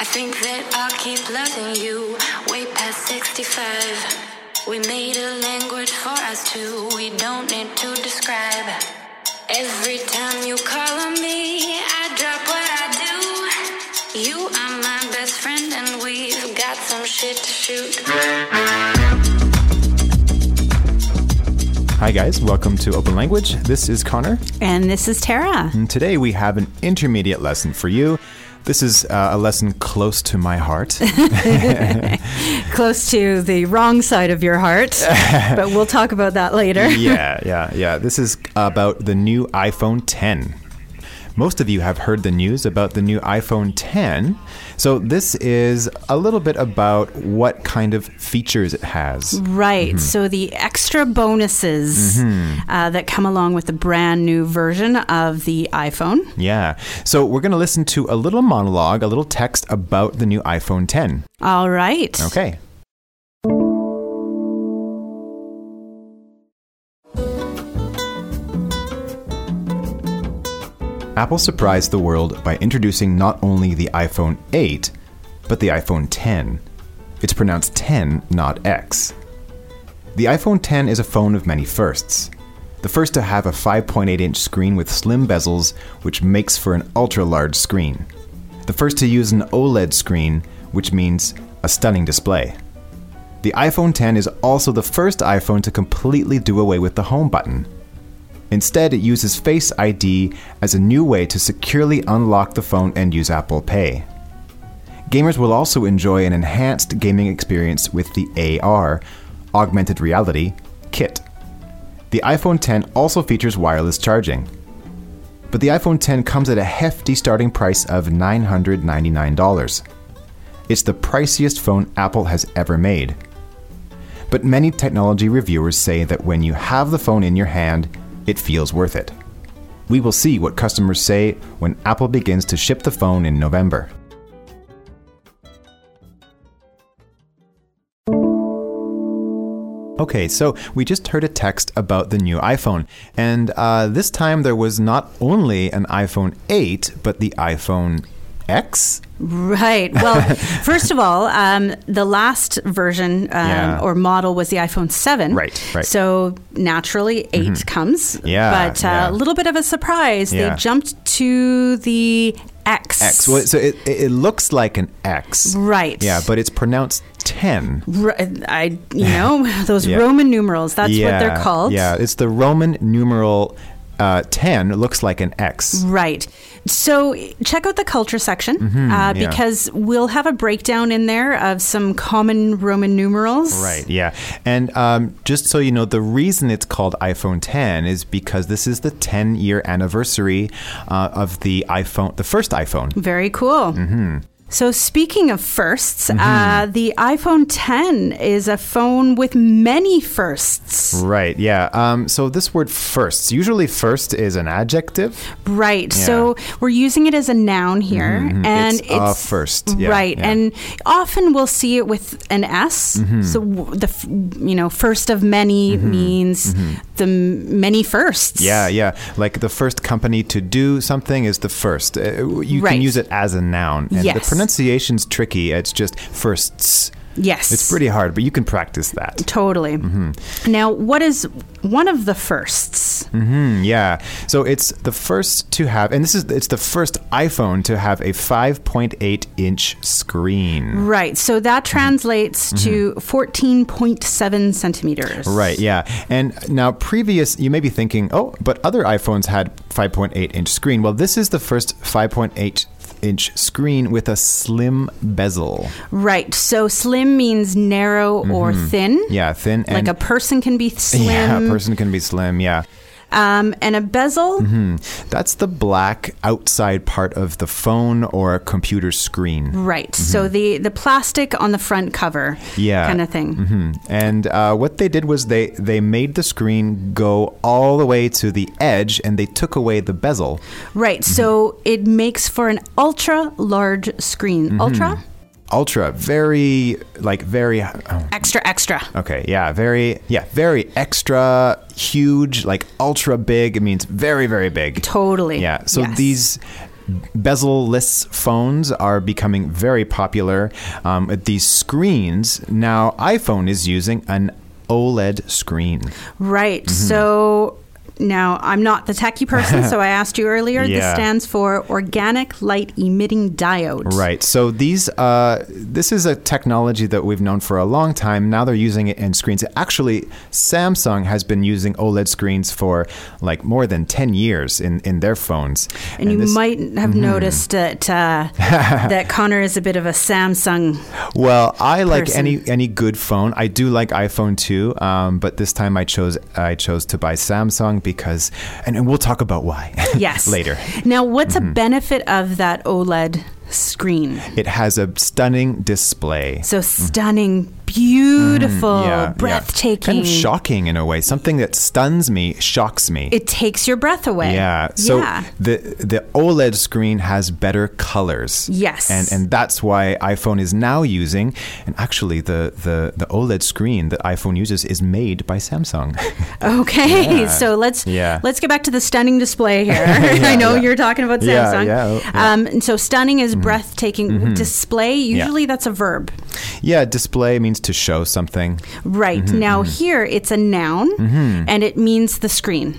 I think that I'll keep loving you way past 65. We made a language for us two, we don't need to describe. Every time you call on me, I drop what I do. You are my best friend and we've got some shit to shoot. Hi guys, welcome to Open Language. This is Connor. And this is Tara. And today we have an intermediate lesson for you. This is a lesson close to my heart. Close to the wrong side of your heart, but we'll talk about that later. Yeah. This is about the new iPhone 10. Most of you have heard the news about the new iPhone 10. So this is a little bit about what kind of features it has. Right. Mm-hmm. So the extra bonuses that come along with the brand new version of the iPhone. Yeah. So we're going to listen to a little monologue, a little text about the new iPhone 10. All right. Okay. Apple surprised the world by introducing not only the iPhone 8, but the iPhone 10. It's pronounced 10, not X. The iPhone 10 is a phone of many firsts. The first to have a 5.8-inch screen with slim bezels, which makes for an ultra-large screen. The first to use an OLED screen, which means a stunning display. The iPhone 10 is also the first iPhone to completely do away with the home button. Instead, it uses Face ID as a new way to securely unlock the phone and use Apple Pay. Gamers will also enjoy an enhanced gaming experience with the AR, Augmented Reality, kit. The iPhone 10 also features wireless charging. But the iPhone 10 comes at a hefty starting price of $999. It's the priciest phone Apple has ever made. But many technology reviewers say that when you have the phone in your hand, it feels worth it. We will see what customers say when Apple begins to ship the phone in November. Okay, so we just heard a text about the new iPhone, and this time there was not only an iPhone 8, but the iPhone X? Right. Well, first of all, the last version or model was the iPhone 7. Right. So naturally, 8 comes. Yeah. But a little bit of a surprise. Yeah. They jumped to the X. Well, so it looks like an X. Right. Yeah, but it's pronounced 10. Those Roman numerals, that's what they're called. Yeah, it's the Roman numeral 10 looks like an X. Right. So check out the culture section because we'll have a breakdown in there of some common Roman numerals. Right, yeah. And just so you know, the reason it's called iPhone 10 is because this is the 10-year anniversary of the iPhone, the first iPhone. Very cool. Mm-hmm. So speaking of firsts, the iPhone 10 is a phone with many firsts. Right, yeah. So this word firsts, usually first is an adjective. Right, so we're using it as a noun here. And it's a first. Yeah, right, and often we'll see it with an S. So the first of many means the many firsts. Yeah, like the first company to do something is the first. You can use it as a noun. And the pronunciation's tricky. It's just firsts. Yes. It's pretty hard, but you can practice that. Totally. Now, what is one of the firsts? Yeah. So it's the first to have, and it's the first iPhone to have a 5.8-inch screen. Right. So that translates to 14.7 centimeters. Right. Yeah. And now you may be thinking, but other iPhones had 5.8-inch screen. Well, this is the first 5.8-inch screen with a slim bezel. Right. So slim means narrow or thin. Yeah, thin. Like a person can be slim. Yeah, a person can be slim, yeah. And a bezel? That's the black outside part of the phone or a computer screen. Right. So the plastic on the front cover kind of thing. And what they did was they made the screen go all the way to the edge and they took away the bezel. Right. So it makes for an ultra large screen. Ultra, very extra. Okay, very extra, huge, like ultra big. It means very, very big. Totally. Yeah. So these bezel-less phones are becoming very popular. These screens, now iPhone is using an OLED screen. Right. So now, I'm not the techie person, so I asked you earlier. Yeah. This stands for Organic Light Emitting Diode. Right. So this is a technology that we've known for a long time. Now they're using it in screens. Actually, Samsung has been using OLED screens for like more than 10 years in their phones. And you might have noticed that that Connor is a bit of a Samsung Well, I like person. any good phone. I do like iPhone too, but this time I chose to buy Samsung because, and we'll talk about why Yes. later. Now, what's a benefit of that OLED screen? It has a stunning display. So stunning, beautiful, Yeah, breathtaking. Kind of shocking in a way. Something that stuns me shocks me. It takes your breath away. Yeah. So Yeah. the OLED screen has better colors. Yes. And that's why iPhone is now using, and actually the OLED screen that iPhone uses is made by Samsung. Okay, Yeah. so let's get back to the stunning display here. I know you're talking about Yeah, Samsung. yeah. And so stunning is breathtaking. Display, usually that's a verb. Yeah, display means to show something. Right. Now here it's a noun and it means the screen.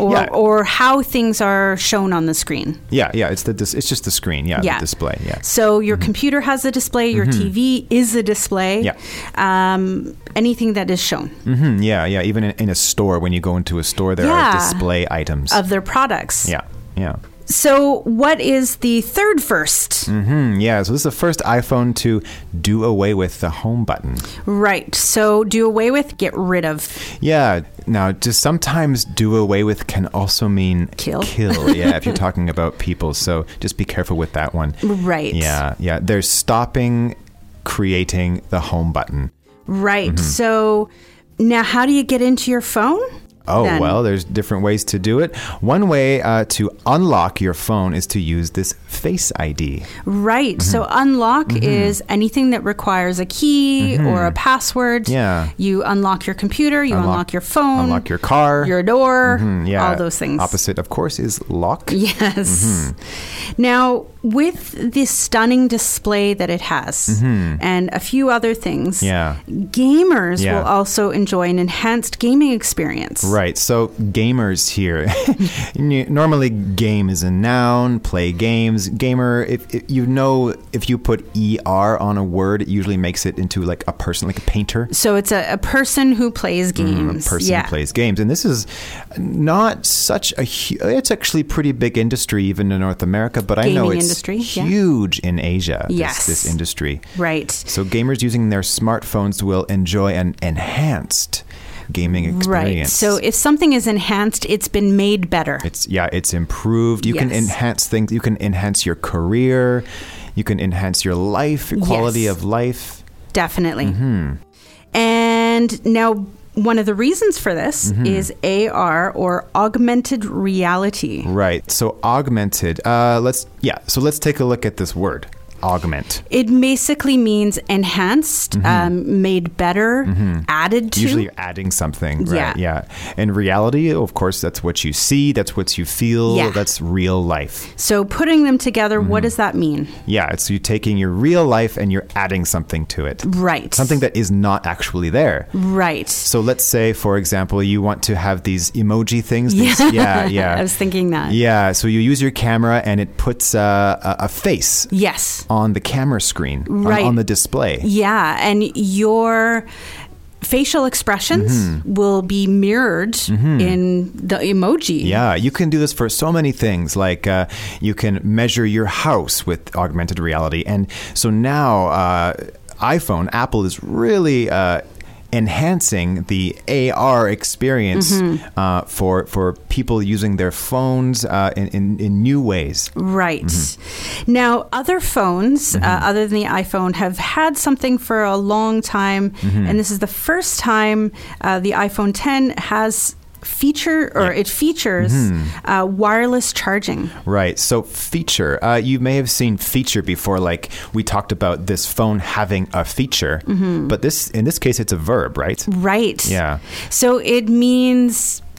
Or how things are shown on the screen. Yeah, it's just the screen. Yeah, the display. Yeah. So your computer has a display. Your TV is a display. Yeah. Anything that is shown Yeah. Even in a store, when you go into a store, there are display items of their products. Yeah. So what is the third first? Yeah, so this is the first iPhone to do away with the home button. Right. So do away with, get rid of. Yeah. Now, just sometimes do away with can also mean Kill. Yeah, if you're talking about people. So just be careful with that one. Right. Yeah. They're stopping creating the home button. Right. So now how do you get into your phone? Oh, then? Well, there's different ways to do it. One way to unlock your phone is to use this Face ID. Right. So unlock is anything that requires a key or a password. Yeah. You unlock your computer, you unlock your phone. Unlock your car. Your door. Yeah. All those things. Opposite, of course, is lock. Yes. Now, with this stunning display that it has and a few other things, gamers will also enjoy an enhanced gaming experience. Right. So gamers here, normally game is a noun, play games. Gamer, if you put ER on a word, it usually makes it into like a person, like a painter. So it's a person who plays games. A person who plays games. And this is not such it's actually a pretty big industry even in North America, but I know it's huge in Asia, this industry. Right. So gamers using their smartphones will enjoy an enhanced gaming experience. Right. So if something is enhanced, it's been made better. It's improved. You can enhance things. You can enhance your career. You can enhance your life, your quality of life. Definitely. And now, one of the reasons for this is AR, or augmented reality. Right. So augmented. Let's take a look at this word. Augment. It basically means enhanced, made better, added to. Usually you're adding something, right? Yeah. In reality, of course, that's what you see, that's what you feel, that's real life. So putting them together, what does that mean? Yeah, it's you taking your real life and you're adding something to it. Right. Something that is not actually there. Right. So let's say, for example, you want to have these emoji things. Yeah. I was thinking that. Yeah, so you use your camera and it puts a face. Yes. On the camera screen, on the display. Yeah, and your facial expressions will be mirrored in the emoji. Yeah, you can do this for so many things. Like you can measure your house with augmented reality. And so now Apple is really enhancing the AR experience for people using their phones in new ways. Right. Now, other phones, other than the iPhone, have had something for a long time, and this is the first time the iPhone 10 has it features wireless charging. Right. So feature, you may have seen feature before, like we talked about this phone having a feature, but in this case, it's a verb, right? Right. Yeah. So it means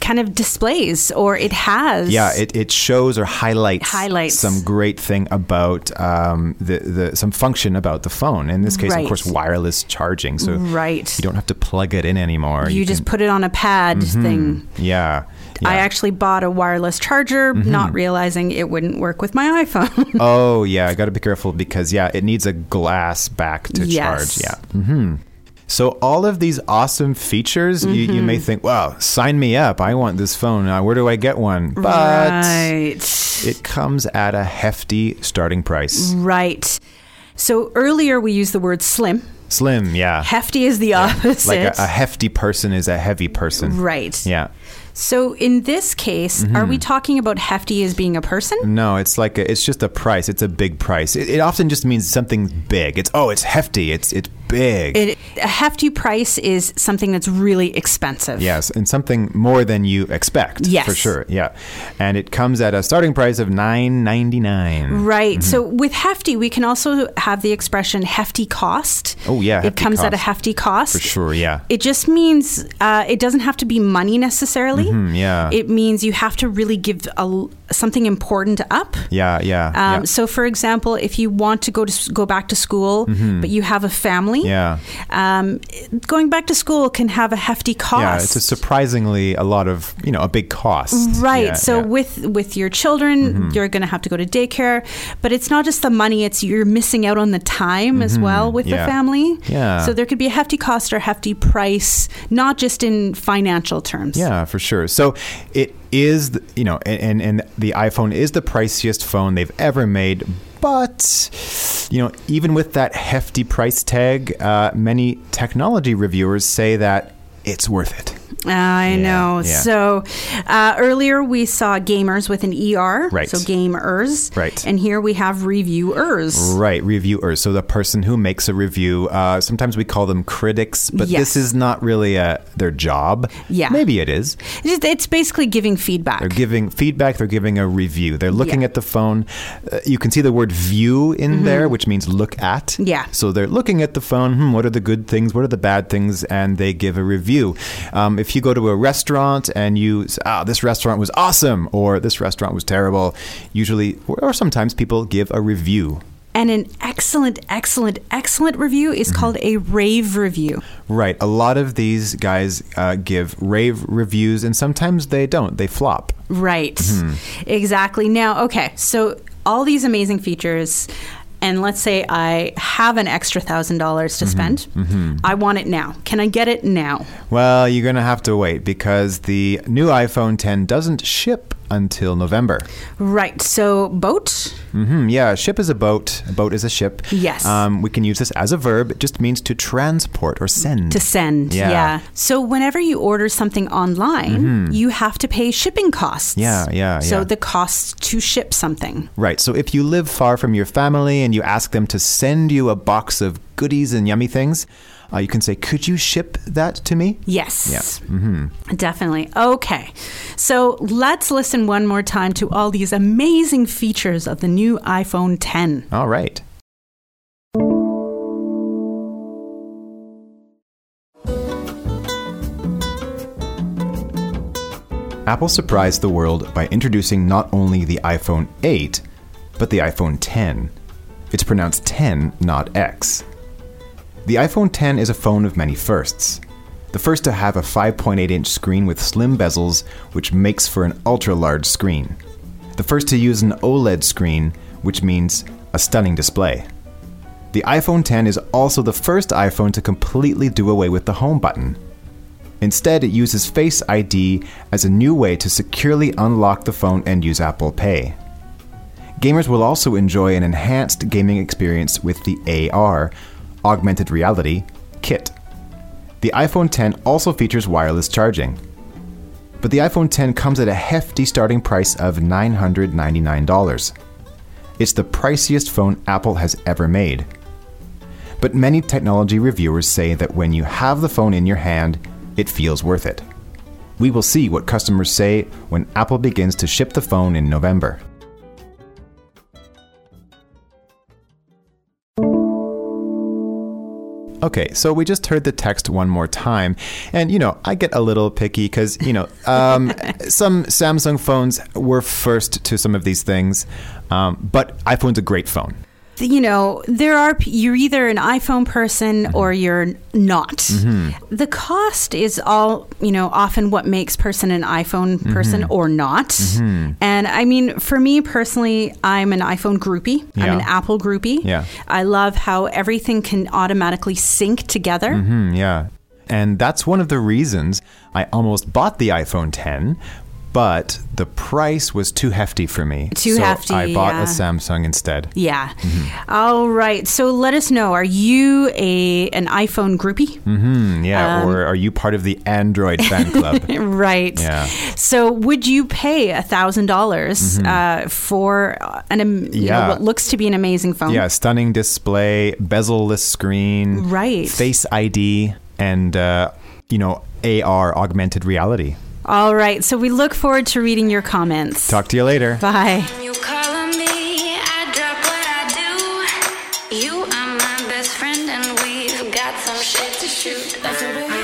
kind of displays, or it has. Yeah, it shows or highlights some great thing about some function about the phone. In this case, of course, wireless charging. So you don't have to plug it in anymore. You just put it on a pad thing. Yeah. I actually bought a wireless charger, not realizing it wouldn't work with my iPhone. Oh, yeah. I got to be careful because, it needs a glass back to charge. Yeah. So all of these awesome features, you may think, wow, sign me up. I want this phone. Where do I get one? But it comes at a hefty starting price. Right. So earlier we used the word slim. Slim, yeah. Hefty is the opposite. Like a hefty person is a heavy person. Right. Yeah. So in this case, are we talking about hefty as being a person? No, it's like it's just a price. It's a big price. It often just means something big. It's hefty. It's big. A hefty price is something that's really expensive. Yes, and something more than you expect. Yes. For sure, yeah. And it comes at a starting price of $9.99. Right. So with hefty, we can also have the expression hefty cost. Oh, yeah. It comes at a hefty cost. For sure, yeah. It just means it doesn't have to be money necessarily. Yeah. It means you have to really give something important up. Yeah. So, for example, if you want to go back to school, but you have a family, going back to school can have a hefty cost. Yeah, it's surprisingly a lot of, a big cost. Right. With your children, you're going to have to go to daycare, but it's not just the money, it's you're missing out on the time as well with the family. Yeah. So there could be a hefty cost or hefty price, not just in financial terms. Yeah, for sure. So it is, and the iPhone is the priciest phone they've ever made. But, even with that hefty price tag, many technology reviewers say that it's worth it. I know. Yeah. So earlier we saw gamers with an ER. Right. So gamers. Right. And here we have reviewers. Right. Reviewers. So the person who makes a review, sometimes we call them critics, but this is not really their job. Yeah. Maybe it is. It's basically giving feedback. They're giving feedback. They're giving a review. They're looking at the phone. You can see the word view in there, which means look at. Yeah. So they're looking at the phone. What are the good things? What are the bad things? And they give a review. If you go to a restaurant and you say, this restaurant was awesome, or this restaurant was terrible, usually, or sometimes people give a review. And an excellent review is called a rave review. Right. A lot of these guys give rave reviews, and sometimes they don't. They flop. Right. Exactly. Now, okay, so all these amazing features, and let's say I have an extra $1,000 to spend. I want it now. Can I get it now? Well, you're going to have to wait because the new iPhone 10 doesn't ship until November. Right. So boat? Yeah, ship is a boat. A boat is a ship. Yes. We can use this as a verb. It just means to transport or send. To send, yeah. So whenever you order something online, you have to pay shipping costs. Yeah. So the cost to ship something. Right. So if you live far from your family and you ask them to send you a box of goodies and yummy things, you can say, could you ship that to me? Yes. Yeah. Definitely. Okay. So let's listen one more time to all these amazing features of the new iPhone 10. All right. Apple surprised the world by introducing not only the iPhone 8, but the iPhone 10. It's pronounced 10, not X. The iPhone 10 is a phone of many firsts. The first to have a 5.8-inch screen with slim bezels, which makes for an ultra-large screen. The first to use an OLED screen, which means a stunning display. The iPhone 10 is also the first iPhone to completely do away with the home button. Instead, it uses Face ID as a new way to securely unlock the phone and use Apple Pay. Gamers will also enjoy an enhanced gaming experience with the AR, augmented reality, kit. The iPhone 10 also features wireless charging. But the iPhone 10 comes at a hefty starting price of $999. It's the priciest phone Apple has ever made. But many technology reviewers say that when you have the phone in your hand, it feels worth it. We will see what customers say when Apple begins to ship the phone in November. Okay, so we just heard the text one more time. And, I get a little picky because, some Samsung phones were first to some of these things. But iPhone's a great phone. You're either an iPhone person or you're not. The cost is all, often what makes person an iPhone person or not. And I mean, for me personally, I'm an iPhone groupie. Yeah. I'm an Apple groupie. Yeah. I love how everything can automatically sync together. Yeah. And that's one of the reasons I almost bought the iPhone 10. But the price was too hefty for me. So I bought a Samsung instead. Yeah. All right. So let us know. Are you an iPhone groupie? Yeah. Or are you part of the Android fan club? Right. Yeah. So would you pay $1,000 for what looks to be an amazing phone? Yeah. Stunning display, bezel-less screen, right? Face ID, and AR, augmented reality. All right. So we look forward to reading your comments. Talk to you later. Bye. You calling me, I drop what I do. You are my best friend and we've got some shit to shoot.